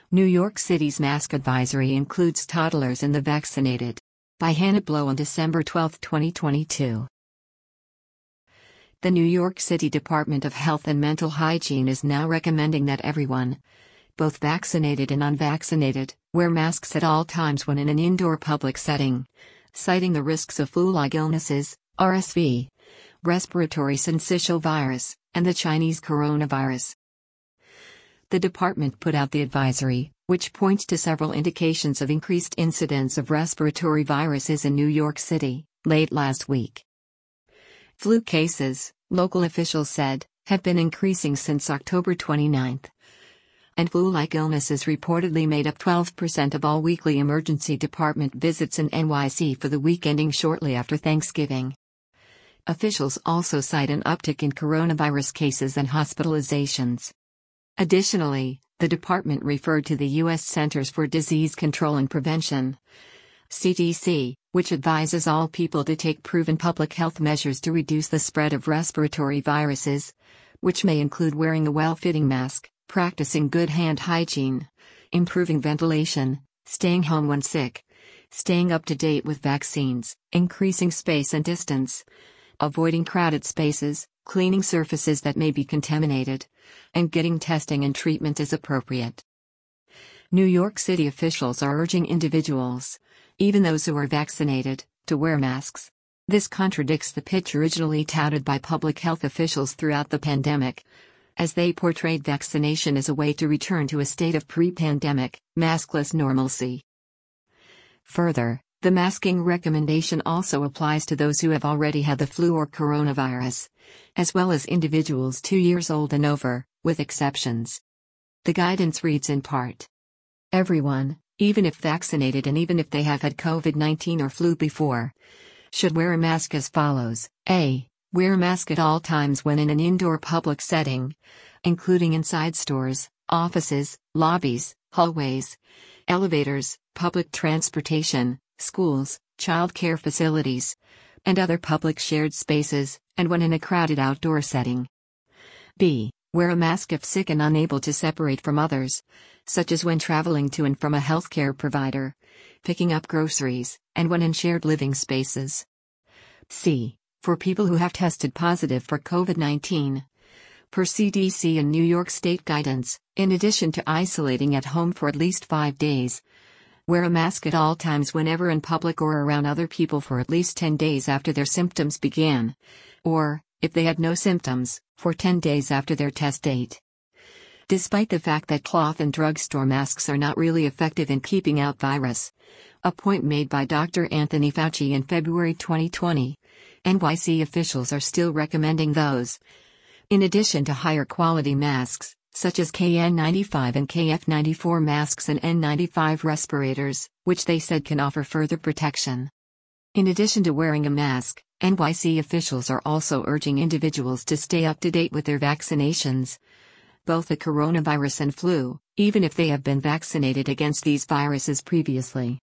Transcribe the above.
New York City's mask advisory includes toddlers and the vaccinated. By Hannah Blow on December 12, 2022. The New York City Department of Health and Mental Hygiene is now recommending that everyone, both vaccinated and unvaccinated, wear masks at all times when in an indoor public setting, citing the risks of flu-like illnesses, RSV, respiratory syncytial virus, and the Chinese coronavirus. The department put out the advisory, which points to several indications of increased incidence of respiratory viruses in New York City, late last week. Flu cases, local officials said, have been increasing since October 29. And flu-like illnesses reportedly made up 12% of all weekly emergency department visits in NYC for the week ending shortly after Thanksgiving. Officials also cite an uptick in coronavirus cases and hospitalizations. Additionally, the department referred to the U.S. Centers for Disease Control and Prevention, CDC, which advises all people to take proven public health measures to reduce the spread of respiratory viruses, which may include wearing a well-fitting mask, practicing good hand hygiene, improving ventilation, staying home when sick, staying up to date with vaccines, increasing space and distance, avoiding crowded spaces, cleaning surfaces that may be contaminated, and getting testing and treatment as appropriate. New York City officials are urging individuals, even those who are vaccinated, to wear masks. This contradicts the pitch originally touted by public health officials throughout the pandemic, as they portrayed vaccination as a way to return to a state of pre-pandemic, maskless normalcy. Further, the masking recommendation also applies to those who have already had the flu or coronavirus, as well as individuals 2 years old and over, with exceptions. The guidance reads in part: everyone, even if vaccinated and even if they have had COVID-19 or flu before, should wear a mask as follows. A. Wear a mask at all times when in an indoor public setting, including inside stores, offices, lobbies, hallways, elevators, public transportation, schools, child care facilities, and other public shared spaces, and when in a crowded outdoor setting. B. Wear a mask if sick and unable to separate from others, such as when traveling to and from a healthcare provider, picking up groceries, and when in shared living spaces. C. For people who have tested positive for COVID-19. Per CDC and New York State guidance, in addition to isolating at home for at least 5 days, wear a mask at all times whenever in public or around other people for at least 10 days after their symptoms began, or, if they had no symptoms, for 10 days after their test date. Despite the fact that cloth and drugstore masks are not really effective in keeping out virus, a point made by Dr. Anthony Fauci in February 2020, NYC officials are still recommending those, in addition to higher quality masks, such as KN95 and KF94 masks and N95 respirators, which they said can offer further protection. In addition to wearing a mask, NYC officials are also urging individuals to stay up to date with their vaccinations, both the coronavirus and flu, even if they have been vaccinated against these viruses previously.